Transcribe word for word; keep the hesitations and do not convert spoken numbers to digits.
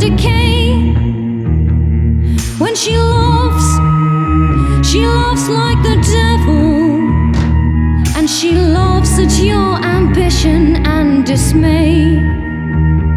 decay. When she loves, she loves like the devil, and she laughs at your ambition and dismay.